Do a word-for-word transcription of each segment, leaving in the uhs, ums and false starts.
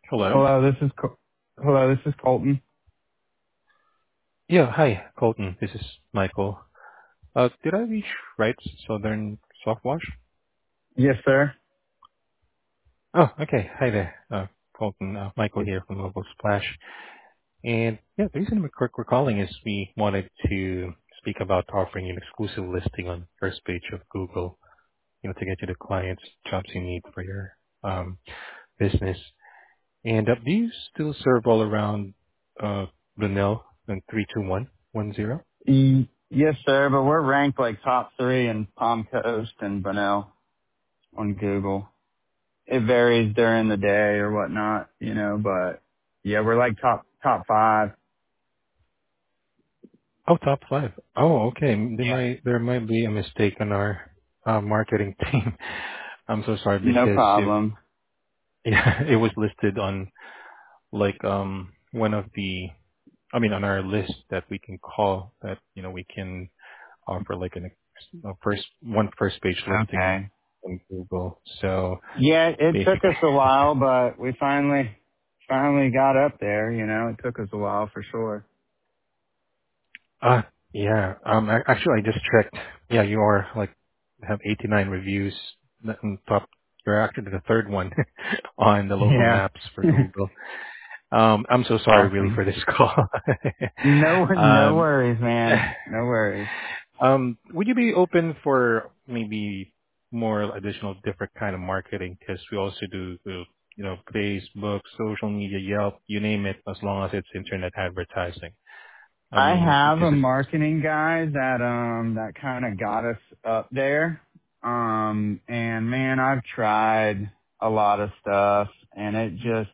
Hello. Hello, this is Col- hello, this is Colton. Yeah, hi, Colton. This is Michael. Uh, did I reach right Southern Soft Wash? Yes, sir. Oh, okay. Hi there, uh, Colton. Uh, Michael here from Local Splash. And yeah, the reason we're, we're calling is we wanted to speak about offering an exclusive listing on first page of Google, you know, to get you the clients, jobs you need for your um, business. And uh, do you still serve all around uh, Brunel and three two one one zero? E- yes, sir. But we're ranked like top three in Palm Coast and Bunnell on Google. It varies during the day or whatnot, you know. But yeah, we're like top top five. Oh, top five. Oh, okay. There Yeah. might there might be a mistake on our uh, marketing team. I'm so sorry No because it problem. yeah it was listed on like um one of the I mean on our list that we can call that you know we can offer like an ex- a first one first page listing Okay. on Google. So Yeah, it took basically, us a while, but we finally finally got up there. You know, it took us a while for sure. uh yeah. Um, ac- actually, I just checked. Yeah, you are like have eighty-nine reviews. And top, you're actually the third one on the local Yeah. maps for Google. Um, I'm so sorry really Awesome. for this call. No, no um, worries, man. No worries. um, would you be open for maybe more additional different kind of marketing? Because we also do, uh, you know, Facebook, social media, Yelp, you name it, as long as it's internet advertising. I I mean, have because a it's, marketing guy that um that kind of got us up there. Um and man, I've tried a lot of stuff and it just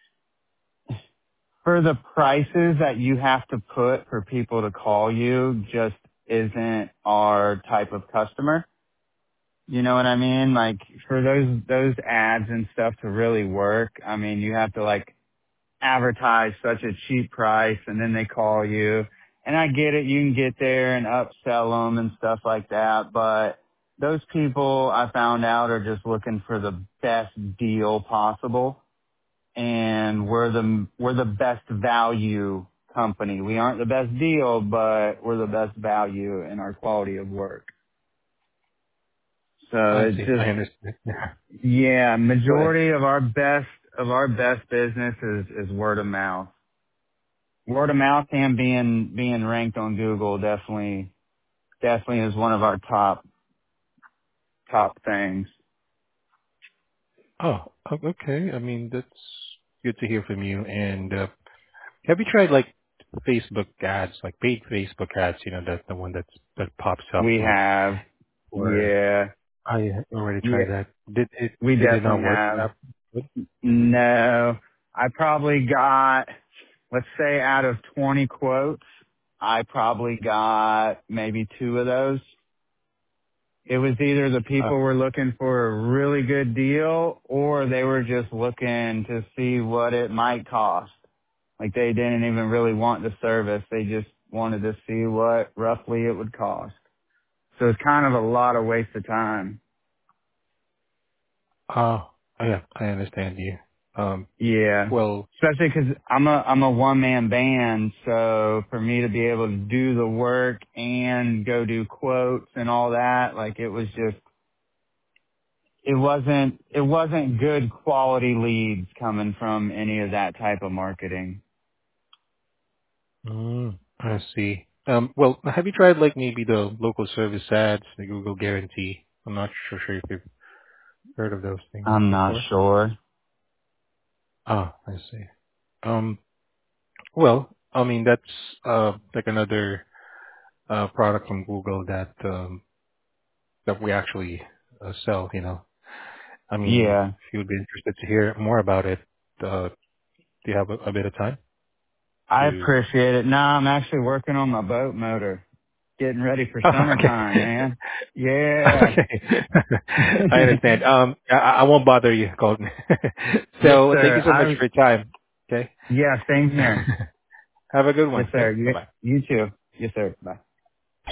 for the prices that you have to put for people to call you just isn't our type of customer. You know what I mean? Like for those those ads and stuff to really work, I mean, you have to like advertise such a cheap price and then they call you. And I get it. You can get there and upsell them and stuff like that. But those people I found out are just looking for the best deal possible. And we're the, we're the best value company. We aren't the best deal, but we're the best value in our quality of work. So I it see, I just, understand. Yeah. yeah, Go ahead. majority of our best, of our best business is, is word of mouth. Word of mouth and being being ranked on Google definitely definitely is one of our top top things. Oh, o- okay. I mean, that's good to hear from you. And uh, have you tried like Facebook ads, like paid Facebook ads? You know, that the one that's that pops up We like, have, or yeah, I already yeah, tried that. Did it we did it not definitely work have. that good? No, I probably got, let's say out of twenty quotes, I probably got maybe two of those. It was either the Uh, people were looking for a really good deal or they were just looking to see what it might cost. Like they didn't even really want the service. They just wanted to see what roughly it would cost. So it's kind of a lot of waste of time. oh, yeah, I understand you. Um, Yeah. well, Especially because I'm a I'm a one man band, so for me to be able to do the work and go do quotes and all that, like it was just it wasn't it wasn't good quality leads coming from any of that type of marketing. mm, I see. Um, well, have you tried like maybe the local service ads, the Google Guarantee? I'm not sure, sure if you've heard of those things I'm not before. sure. Ah, I see. Um, well, I mean that's uh like another uh product from Google that um that we actually uh, sell. You know, I mean, Yeah. if you would be interested to hear more about it, uh, do you have a, a bit of time I to? appreciate it. No, I'm actually working on my boat motor. Getting ready for Oh, summertime, okay. man. Yeah. Okay. I understand. Um, I, I won't bother you, Colton. Yes, So thank sir. you so much I, for your time. Okay. yeah, same here. Have a good Yes, one. sir. Okay. Bye You, bye. you too. Yes, sir. Bye.